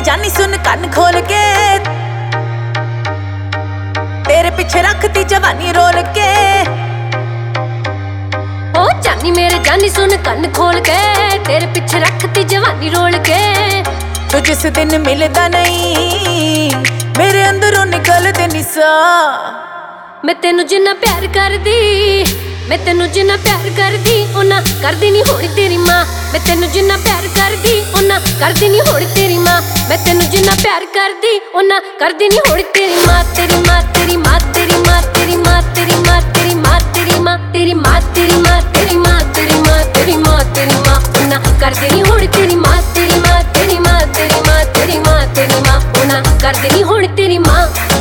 जानी सुन कन खोल के, तेरे पीछे रखती जवानी रोल के। ओ जानी मेरे जानी सुन कन खोल के, तेरे पीछे रखती जवानी रोल के। तू जिस दिन मिलदा नहीं मेरे अंदरों निकलदे निसा। मैं तेनू जिन्ना प्यार करदी, मैं तेनू जिन्ना प्यार करदी उन्ना करदी नहीं होनी तेरी मां। मैं तेनू जिन्ना प्यार करदी उन्ना करदी नहीं होनी तेरी मां। मैं तेनू जिन्ना प्यार करदी उन्ना करदी नहीं होनी तेरी मां। तेरी मां तेरी मां तेरी मां तेरी मां तेरी मां तेरी मां तेरी मां तेरी मां तेरी मां तेरी मां तेरी मां तेरी मां तेरी मां उन्ना करदी नहीं होनी तेरी मां। तेरी मां तेरी मां तेरी मां तेरी मां तेरी मां उन्ना करदी नहीं होनी तेरी मां।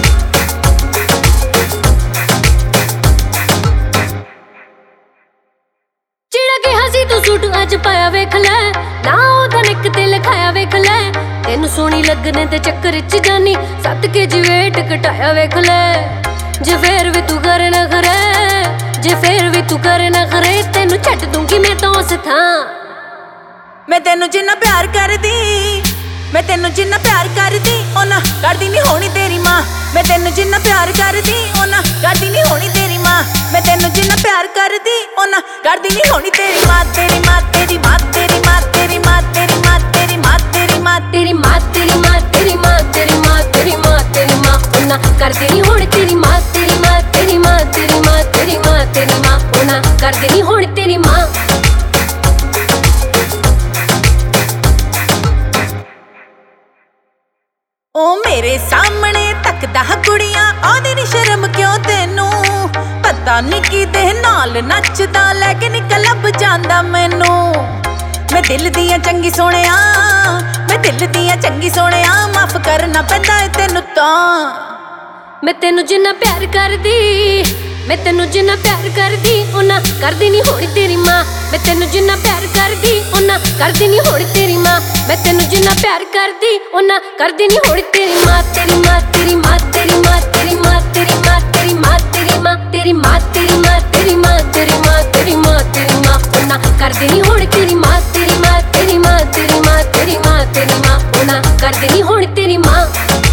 तू सूट अज पाया वेख लै, ना ओदा निक ते लिखाया वेख लै। तेनू सोहनी लगने दे चक्कर च जानी 7 kg वेट घटाया वेख लै। जे फिर भी तू करे ना करे, जे फिर भी तू करे ना करे, तेनू छड्ड दूंगी मैं तो उस थां। मैं तेनू जिन्ना प्यार करदी, मैं तेनू जिन्ना प्यार करदी ओना करदी नहीं होनी तेरी मां। मैं तेनू जिन्ना प्यार करदी ओना करदी नहीं होनी तेरी मां। मैं तेनू जिन्ना प्यार करदी ओना करदी नहीं होनी तेरी मां। तेरी मां तेरी मां तेरी मां तेरी मां तेरी मां तेरी मां तेरी मां तेरी मां तेरी मां तेरी मां तेरी मां तेरी मां तेरी मां ओना करदी नहीं होनी तेरी मां। तेरी मां तेरी मां तेरी मां तेरी मां तेरी मां ओना करदी नहीं होनी तेरी मां। ओ मेरे सामने तकदा कुड़ियां आदी नी शर्म क्यों तेनू। पता नी किदे नाल नचदा लेकिन क्लब जांदा मैनू। मैं दिल दियां चंगी सोहणिया, मैं दिल दियां चंगी सोहणिया, माफ करना पैंदा है तेनू तां। मैं तेनू जिन्ना प्यार करदी, मैं तेनू जिन्ना प्यार करदी उन्ना करदी नहीं होनी तेरी मां। मैं तेनू जिन्ना प्यार करदी उन्ना करदी नहीं होनी तेरी मां। मैं तेनू जिन्ना प्यार करदी उन्ना करदी नहीं होनी तेरी मां। तेरी मां तेरी मां तेरी मां तेरी मां तेरी मां तेरी मां तेरी मां तेरी मां तेरी मां तेरी मां तेरी मां तेरी मां तेरी मां उन्ना करदी नहीं होनी तेरी मां। तेरी मां तेरी मां तेरी मां तेरी मां तेरी मां उन्ना करदी नहीं होनी तेरी मां।